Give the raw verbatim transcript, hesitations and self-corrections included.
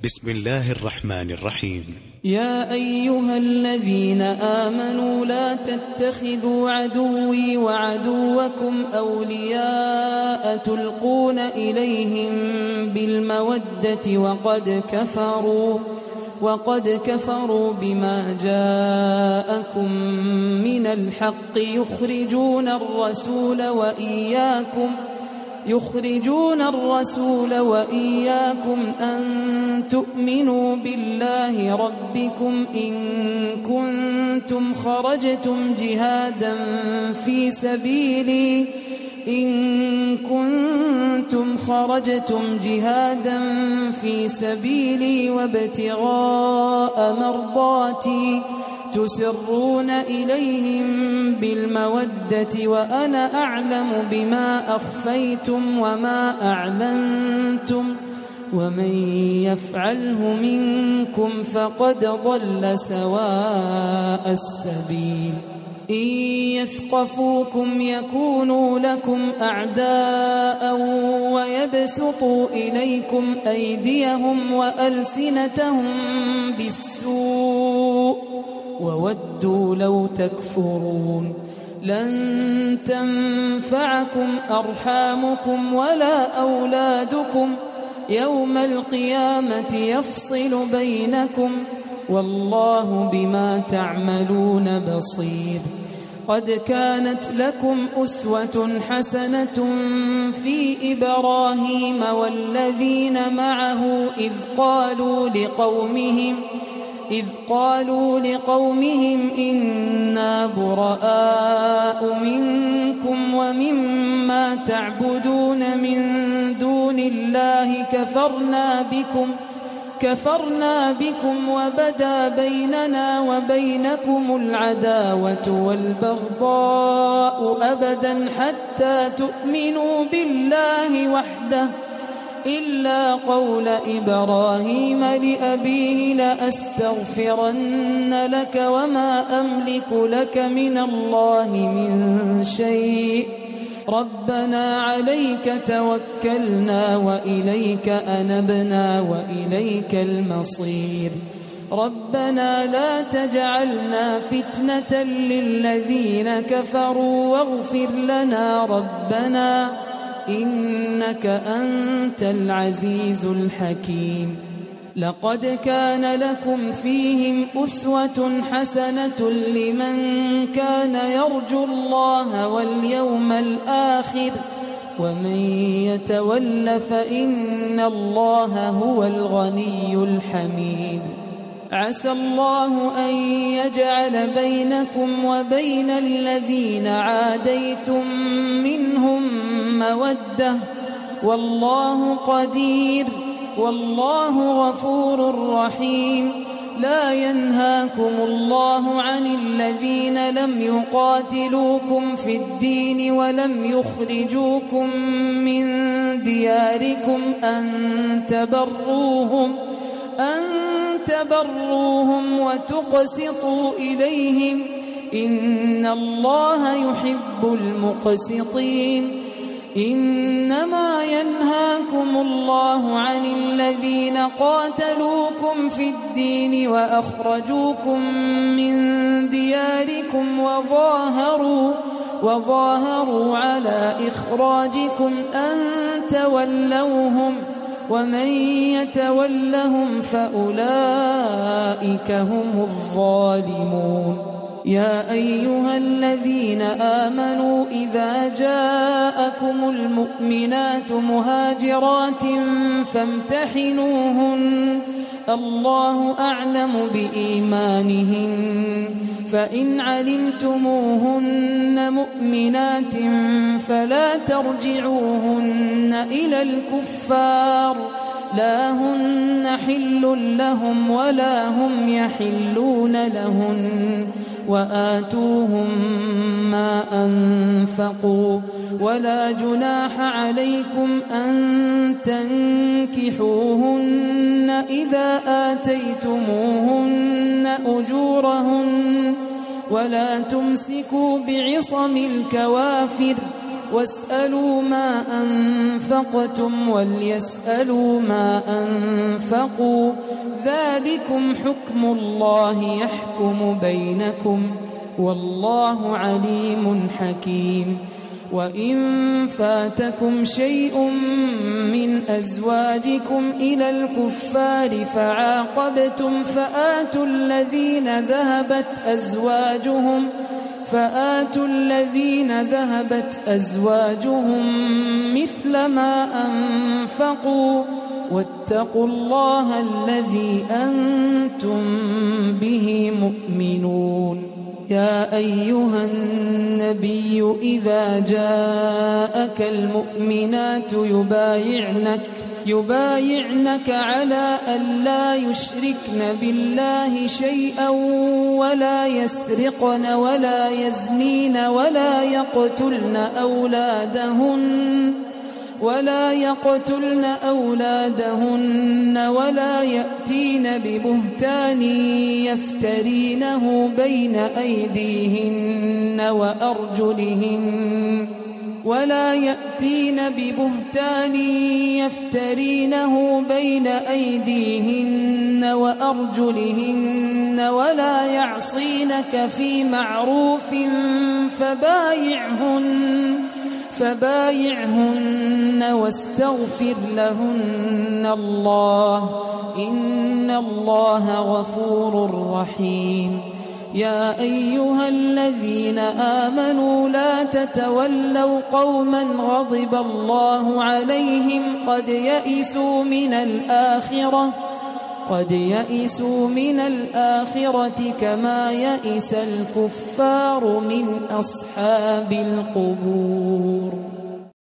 بسم الله الرحمن الرحيم. يا أيها الذين آمنوا لا تتخذوا عدوي وعدوكم أولياء تلقون إليهم بالمودة وقد كفروا وقد كفروا بما جاءكم من الحق يخرجون الرسول وإياكم يخرجون الرسول وإياكم أن تؤمنوا بالله ربكم إن كنتم خرجتم جهادا في سبيلي إن كنتم خرجتم جهادا في سبيلي وابتغاء مرضاتي تسرون إليهم بالمودة وأنا أعلم بما أخفيتم وما أعلنتم ومن يفعله منكم فقد ضل سواء السبيل إن يثقفوكم يكونوا لكم أعداء ويبسطوا إليكم أيديهم وألسنتهم بالسوء وودوا لو تكفرون لن تنفعكم أرحامكم ولا أولادكم يوم القيامة يفصل بينكم والله بما تعملون بصير. قد كانت لكم أسوة حسنة في إبراهيم والذين معه إذ قالوا لقومهم إذ قالوا لقومهم إنا براء منكم ومما تعبدون من دون الله كفرنا بكم كفرنا بكم وبدا بيننا وبينكم العداوة والبغضاء أبدا حتى تؤمنوا بالله وحده إلا قول إبراهيم لأبيه لأستغفرن لك وما أملك لك من الله من شيء ربنا عليك توكلنا وإليك أنبنا وإليك المصير ربنا لا تجعلنا فتنة للذين كفروا واغفر لنا ربنا إنك أنت العزيز الحكيم. لقد كان لكم فيهم أسوة حسنة لمن كان يرجو الله واليوم الآخر ومن يتول فإن الله هو الغني الحميد. عسى الله أن يجعل بينكم وبين الذين عاديتم منهم مودة والله قدير والله غفور رحيم. لا ينهاكم الله عن الذين لم يقاتلوكم في الدين ولم يخرجوكم من دياركم أن تبروهم أن تبروهم وتقسطوا إليهم إن الله يحب المقسطين. إنما ينهاكم الله عن الذين قاتلوكم في الدين وأخرجوكم من دياركم وظاهروا وظاهروا على إخراجكم أن تولوهم ومن يتولهم فأولئك هم الظالمون. يا أيها الذين آمنوا إذا جاءكم المؤمنات مهاجرات فامتحنوهن الله أعلم بإيمانهن فإن علمتموهن مؤمنات فلا ترجعوهن إلى الكفار لا هن حل لهم ولا هم يحلون لهن وآتوهم ما أنفقوا ولا جناح عليكم أن تنكحوهن إذا آتيتموهن أجورهن ولا تمسكوا بعصم الكوافر واسألوا ما أنفقتم وليسألوا ما أنفقوا ذلكم حكم الله يحكم بينكم والله عليم حكيم. وإن فاتكم شيء من أزواجكم إلى الكفار فعاقبتم فآتوا الذين ذهبت أزواجهم فآتوا الذين ذهبت أزواجهم مثل ما أنفقوا واتقوا الله الذي أنتم به مؤمنون. يا أيها النبي إذا جاءك المؤمنات يبايعنك يبايعنك على أن لا يشركن بالله شيئا ولا يسرقن ولا يزنين ولا يقتلن أولادهن ولا يقتلن أولادهن ولا يأتين ببهتان يفترينه بين أيديهن وأرجلهن ولا يأتين ببهتان يفترينه بين أيديهن وأرجلهن ولا يعصينك في معروف فبايعهن فبايعهن واستغفر لهن الله إن الله غفور رحيم. يا أيها الذين آمنوا لا تتولوا قوما غضب الله عليهم قد يئسوا من الآخرة قد يئسوا من الآخرة كما يئس الكفار من أصحاب القبور.